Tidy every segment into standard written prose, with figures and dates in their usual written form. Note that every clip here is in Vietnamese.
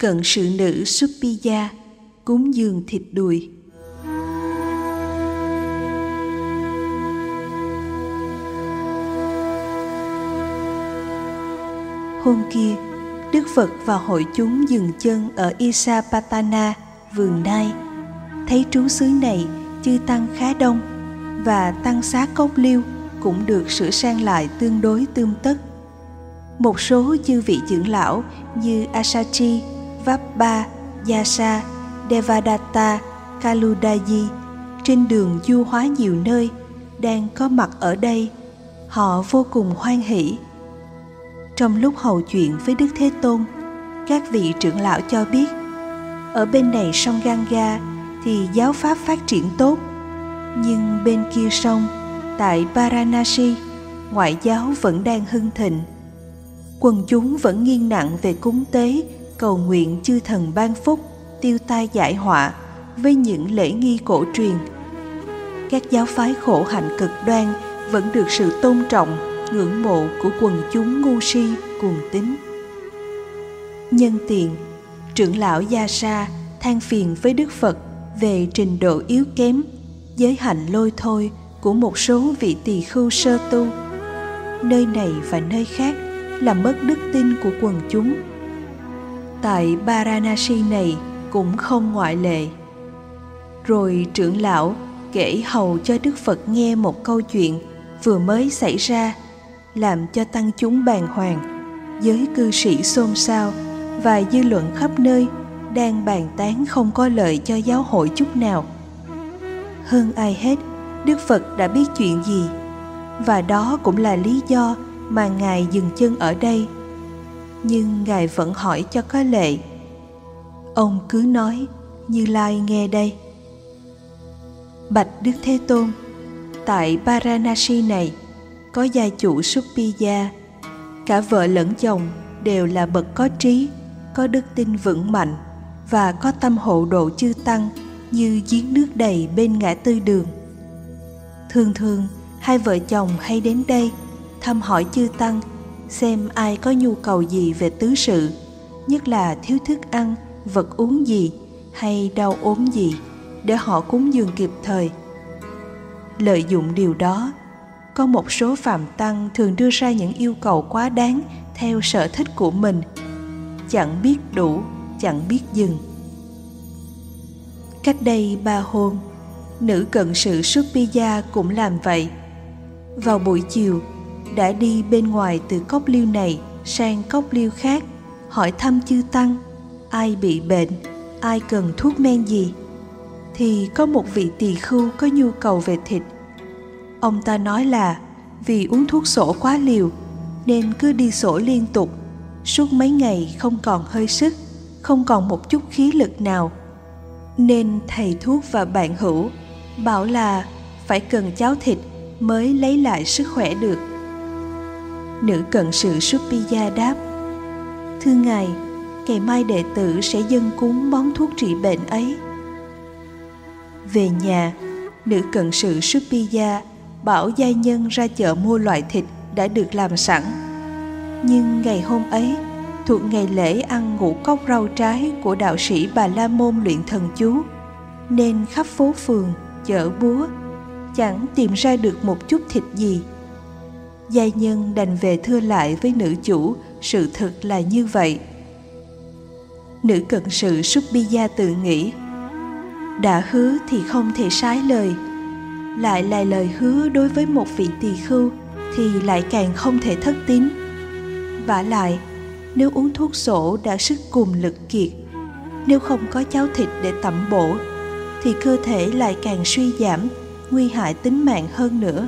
Cận sự nữ Suppiya cúng dường thịt đùi. Hôm kia, Đức Phật và hội chúng dừng chân ở Isapatana, vườn Nai. Thấy trú xứ này chư tăng khá đông và tăng xá cốc liêu cũng được sửa sang lại tương đối tươm tất. Một số chư vị trưởng lão như Asachi, Vappa, Yasa, Devadatta, Kaludaji trên đường du hóa nhiều nơi đang có mặt ở đây. Họ vô cùng hoan hỷ. Trong lúc hầu chuyện với Đức Thế Tôn, các vị trưởng lão cho biết ở bên này sông Ganga thì giáo pháp phát triển tốt, nhưng bên kia sông, tại Varanasi, ngoại giáo vẫn đang hưng thịnh. Quần chúng vẫn nghiêng nặng về cúng tế, cầu nguyện chư thần ban phúc, tiêu tai giải họa với những lễ nghi cổ truyền. Các giáo phái khổ hạnh cực đoan vẫn được sự tôn trọng, ngưỡng mộ của quần chúng ngu si, cuồng tín. Nhân tiện, trưởng lão Yasa than phiền với Đức Phật về trình độ yếu kém, giới hạnh lôi thôi của một số vị tỳ khưu sơ tu. Nơi này và nơi khác làm mất đức tin của quần chúng. Tại Varanasi này cũng không ngoại lệ. Rồi trưởng lão kể hầu cho Đức Phật nghe một câu chuyện vừa mới xảy ra, làm cho tăng chúng bàng hoàng, giới cư sĩ xôn xao và dư luận khắp nơi đang bàn tán không có lợi cho giáo hội chút nào. Hơn ai hết, Đức Phật đã biết chuyện gì, và đó cũng là lý do mà Ngài dừng chân ở đây. Nhưng Ngài vẫn hỏi cho có lệ. Ông cứ nói, Như Lai nghe đây. Bạch Đức Thế Tôn, tại Varanasi này có gia chủ Suppiya, cả vợ lẫn chồng đều là bậc có trí, có đức tin vững mạnh và có tâm hộ độ chư tăng như giếng nước đầy bên ngã tư đường. Thường thường hai vợ chồng hay đến đây thăm hỏi chư tăng xem ai có nhu cầu gì về tứ sự, nhất là thiếu thức ăn, vật uống gì hay đau ốm gì, để họ cúng dường kịp thời. Lợi dụng điều đó, có một số phạm tăng thường đưa ra những yêu cầu quá đáng theo sở thích của mình, chẳng biết đủ, chẳng biết dừng. Cách đây 3 hôm, nữ cận sự Suppiya cũng làm vậy. Vào buổi chiều, đã đi bên ngoài từ cốc liêu này sang cốc liêu khác, hỏi thăm chư tăng, ai bị bệnh, ai cần thuốc men gì. Thì có một vị tỳ khưu có nhu cầu về thịt. Ông ta nói là vì uống thuốc sổ quá liều nên cứ đi sổ liên tục, suốt mấy ngày không còn hơi sức, không còn một chút khí lực nào. Nên thầy thuốc và bạn hữu bảo là phải cần cháo thịt mới lấy lại sức khỏe được. Nữ cận sự Suppiya đáp: Thưa Ngài, ngày mai đệ tử sẽ dâng cúng món thuốc trị bệnh ấy. Về nhà, nữ cận sự Suppiya bảo gia nhân ra chợ mua loại thịt đã được làm sẵn. Nhưng ngày hôm ấy, thuộc ngày lễ ăn ngũ cốc rau trái của đạo sĩ Bà La Môn luyện thần chú, nên khắp phố phường, chợ búa, chẳng tìm ra được một chút thịt gì. Gia nhân đành về thưa lại với nữ chủ sự thật là như vậy. Nữ cận sự Suppiya tự nghĩ, đã hứa thì không thể sái lời, lại là lời hứa đối với một vị tỳ khưu thì lại càng không thể thất tín. Vả lại, nếu uống thuốc sổ đã sức cùng lực kiệt, nếu không có cháo thịt để tẩm bổ, thì cơ thể lại càng suy giảm, nguy hại tính mạng hơn nữa.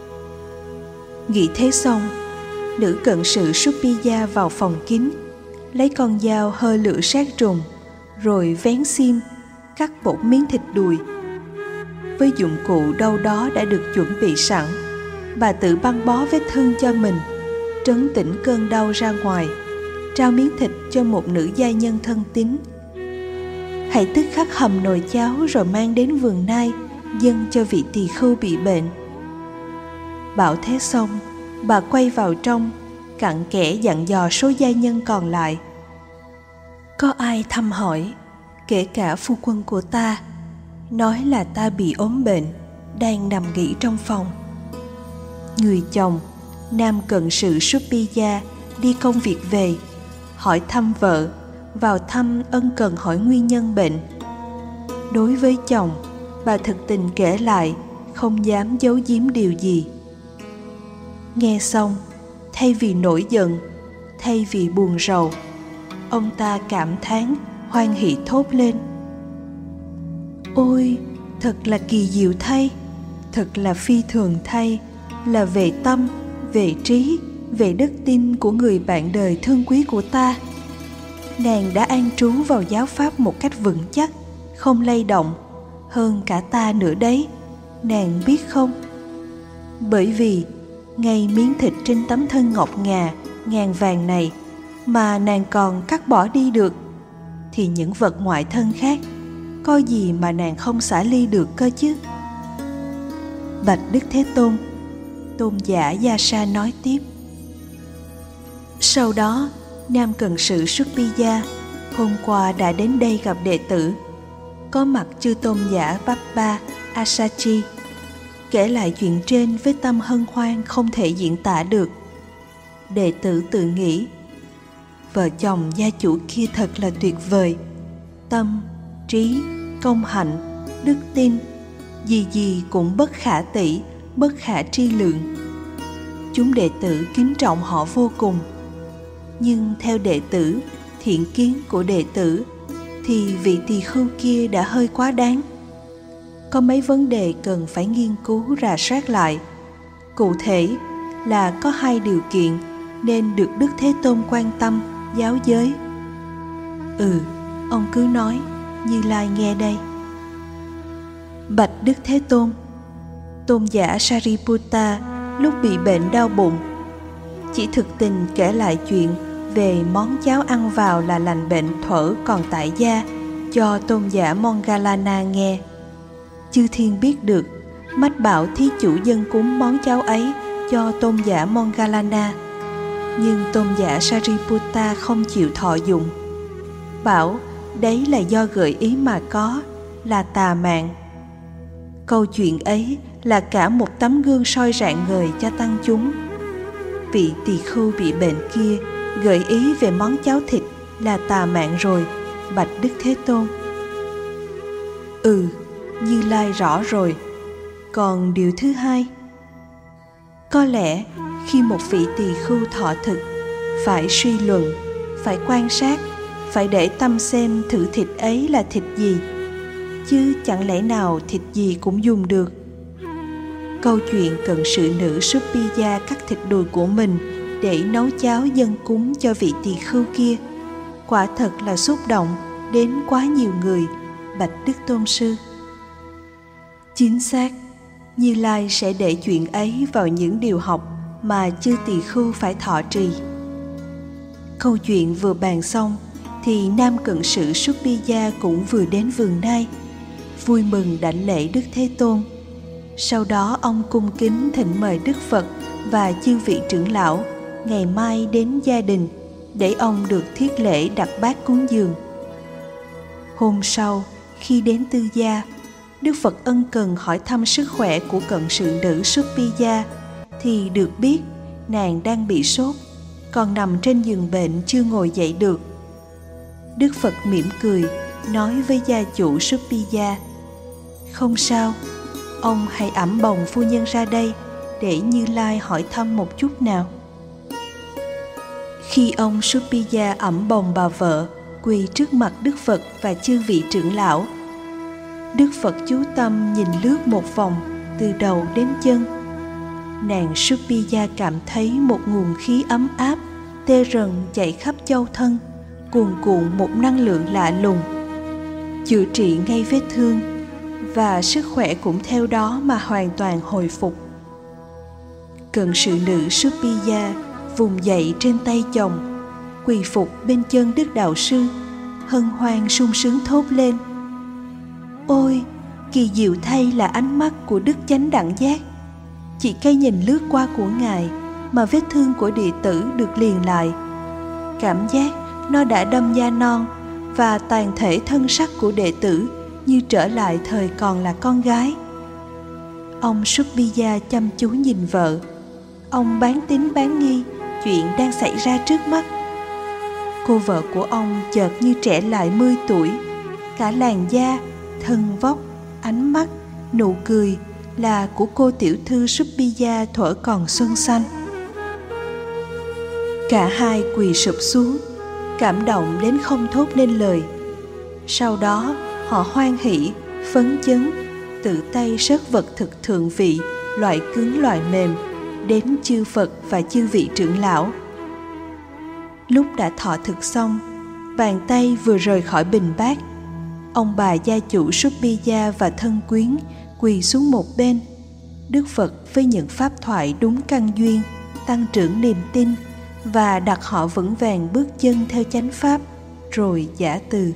Nghĩ thế xong, nữ cận sự Suppiya vào phòng kín, lấy con dao hơi lửa sát trùng, rồi vén xiêm, cắt một miếng thịt đùi. Với dụng cụ đâu đó đã được chuẩn bị sẵn, bà tự băng bó vết thương cho mình, trấn tĩnh cơn đau ra ngoài, trao miếng thịt cho một nữ gia nhân thân tín. Hãy tức khắc hầm nồi cháo rồi mang đến vườn Nai, dâng cho vị tỳ khưu bị bệnh. Bảo thế xong, bà quay vào trong, cặn kẽ dặn dò số gia nhân còn lại. Có ai thăm hỏi, kể cả phu quân của ta, nói là ta bị ốm bệnh, đang nằm nghỉ trong phòng. Người chồng, nam cận sự Supiya, đi công việc về, hỏi thăm vợ, vào thăm ân cần hỏi nguyên nhân bệnh. Đối với chồng, bà thực tình kể lại, không dám giấu giếm điều gì. Nghe xong, thay vì nổi giận, thay vì buồn rầu, ông ta cảm thán, hoan hỉ thốt lên: ôi, thật là kỳ diệu thay, thật là phi thường thay, là về tâm, về trí, về đức tin của người bạn đời thương quý của ta. Nàng đã an trú vào giáo pháp một cách vững chắc, không lay động, hơn cả ta nữa đấy, nàng biết không? Bởi vì ngay miếng thịt trên tấm thân ngọc ngà, ngàn vàng này mà nàng còn cắt bỏ đi được, thì những vật ngoại thân khác có gì mà nàng không xả ly được cơ chứ? Bạch Đức Thế Tôn, tôn giả Yasa nói tiếp. Sau đó, nam cận sự Supiya hôm qua đã đến đây gặp đệ tử, có mặt chư tôn giả Bappa Asachi, kể lại chuyện trên với tâm hân hoan không thể diễn tả được. Đệ tử tự nghĩ, vợ chồng gia chủ kia thật là tuyệt vời, tâm, trí, công hạnh, đức tin, gì gì cũng bất khả tỷ, bất khả tri lượng. Chúng đệ tử kính trọng họ vô cùng. Nhưng theo đệ tử, thiện kiến của đệ tử, thì vị tỳ khưu kia đã hơi quá đáng. Có mấy vấn đề cần phải nghiên cứu rà soát lại. Cụ thể là có 2 điều kiện nên được Đức Thế Tôn quan tâm, giáo giới. Ông cứ nói, Như Lai nghe đây. Bạch Đức Thế Tôn, tôn giả Sariputta lúc bị bệnh đau bụng, chỉ thực tình kể lại chuyện về món cháo ăn vào là lành bệnh thuở còn tại gia cho tôn giả Moggallana nghe. Chư thiên biết được, mách bảo thí chủ dân cúng món cháo ấy cho tôn giả Moggallana, nhưng tôn giả Sariputta không chịu thọ dụng, bảo đấy là do gợi ý mà có, là tà mạng. Câu chuyện ấy là cả một tấm gương soi rạng ngời cho tăng chúng. Vị tỳ khưu bị bệnh kia gợi ý về món cháo thịt là tà mạng rồi, bạch Đức Thế Tôn. Như Lai rõ rồi. Còn điều thứ 2, có lẽ khi một vị tỳ khưu thọ thực, phải suy luận, phải quan sát, phải để tâm xem thử thịt ấy là thịt gì, chứ chẳng lẽ nào thịt gì cũng dùng được. Câu chuyện cận sự nữ Supiya cắt thịt đùi của mình để nấu cháo dâng cúng cho vị tỳ khưu kia, quả thật là xúc động đến quá nhiều người, bạch Đức Tôn Sư. Chính xác, Như Lai sẽ để chuyện ấy vào những điều học mà chư tỳ khưu phải thọ trì. Câu chuyện vừa bàn xong thì nam cận sự Supiya cũng vừa đến vườn Nai, vui mừng đảnh lễ Đức Thế Tôn. Sau đó ông cung kính thỉnh mời Đức Phật và chư vị trưởng lão ngày mai đến gia đình để ông được thiết lễ đặt bát cúng dường. Hôm sau, khi đến tư gia, Đức Phật ân cần hỏi thăm sức khỏe của cận sự nữ Supiya thì được biết nàng đang bị sốt, còn nằm trên giường bệnh chưa ngồi dậy được. Đức Phật mỉm cười nói với gia chủ Supiya, không sao, ông hãy ẵm bồng phu nhân ra đây để Như Lai hỏi thăm một chút nào. Khi ông Supiya ẵm bồng bà vợ quỳ trước mặt Đức Phật và chư vị trưởng lão, Đức Phật chú tâm nhìn lướt một vòng từ đầu đến chân. Nàng Supiya cảm thấy một nguồn khí ấm áp tê rần chạy khắp châu thân, cuồn cuộn một năng lượng lạ lùng, chữa trị ngay vết thương, và sức khỏe cũng theo đó mà hoàn toàn hồi phục. Cận sự nữ Supiya vùng dậy trên tay chồng, quỳ phục bên chân Đức Đạo Sư, hân hoan sung sướng thốt lên, ôi, kỳ diệu thay là ánh mắt của Đức Chánh Đẳng Giác. Chỉ cái nhìn lướt qua của Ngài mà vết thương của đệ tử được liền lại. Cảm giác nó đã đâm da non và toàn thể thân sắc của đệ tử như trở lại thời còn là con gái. Ông Subbiya chăm chú nhìn vợ. Ông bán tín bán nghi chuyện đang xảy ra trước mắt. Cô vợ của ông chợt như trẻ lại 10 tuổi. Cả làn da, thân vóc, ánh mắt, nụ cười là của cô tiểu thư Subbiya thuở còn xuân xanh. Cả hai quỳ sụp xuống, cảm động đến không thốt nên lời. Sau đó họ hoan hỉ, phấn chấn, tự tay sớt vật thực thượng vị, loại cứng loại mềm, đến chư Phật và chư vị trưởng lão. Lúc đã thọ thực xong, bàn tay vừa rời khỏi bình bát, ông bà gia chủ Subbiya và thân quyến quỳ xuống một bên. Đức Phật với những pháp thoại đúng căn duyên, tăng trưởng niềm tin và đặt họ vững vàng bước chân theo chánh pháp, rồi giã từ.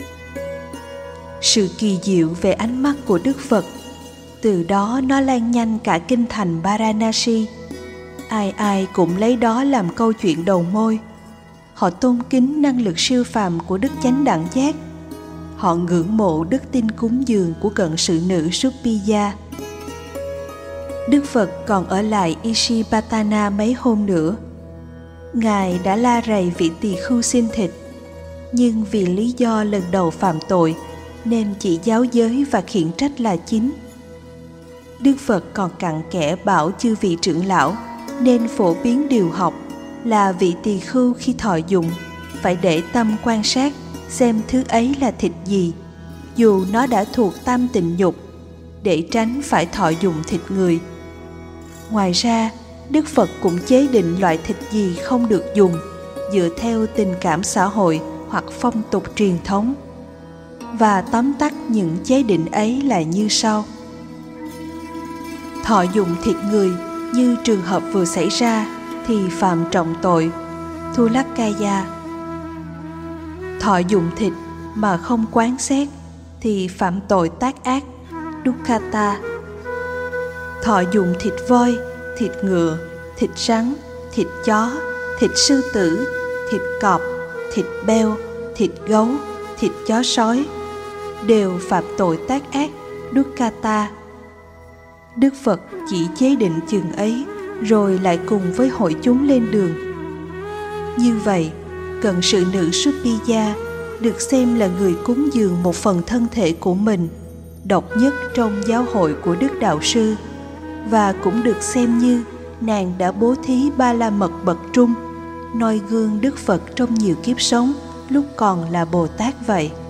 Sự kỳ diệu về ánh mắt của Đức Phật, từ đó nó lan nhanh cả kinh thành Varanasi. Ai ai cũng lấy đó làm câu chuyện đầu môi. Họ tôn kính năng lực siêu phàm của Đức Chánh Đẳng Giác. Họ ngưỡng mộ đức tin cúng dường của cận sự nữ Subbiya. Đức Phật còn ở lại Isipatana mấy hôm nữa. Ngài đã la rầy vị tỳ khưu xin thịt, nhưng vì lý do lần đầu phạm tội nên chỉ giáo giới và khiển trách là chính. Đức Phật còn cặn kẽ bảo chư vị trưởng lão nên phổ biến điều học là vị tỳ khưu khi thọ dụng phải để tâm quan sát xem thứ ấy là thịt gì, dù nó đã thuộc tam tịnh nhục, để tránh phải thọ dụng thịt người. Ngoài ra, Đức Phật cũng chế định loại thịt gì không được dùng dựa theo tình cảm xã hội hoặc phong tục truyền thống. Và tóm tắt những chế định ấy là như sau. Thọ dụng thịt người như trường hợp vừa xảy ra thì phạm trọng tội, Thulakaya. Thọ dụng thịt mà không quán xét thì phạm tội tác ác, Dukkata. Thọ dụng thịt voi, thịt ngựa, thịt rắn, thịt chó, thịt sư tử, thịt cọp, thịt beo, thịt gấu, thịt chó sói đều phạm tội tác ác, Dukkata. Đức Phật chỉ chế định chừng ấy rồi lại cùng với hội chúng lên đường. Như vậy, cận sự nữ Subbiya được xem là người cúng dường một phần thân thể của mình, độc nhất trong giáo hội của Đức Đạo Sư, và cũng được xem như nàng đã bố thí ba la mật bậc trung, noi gương Đức Phật trong nhiều kiếp sống lúc còn là Bồ Tát vậy.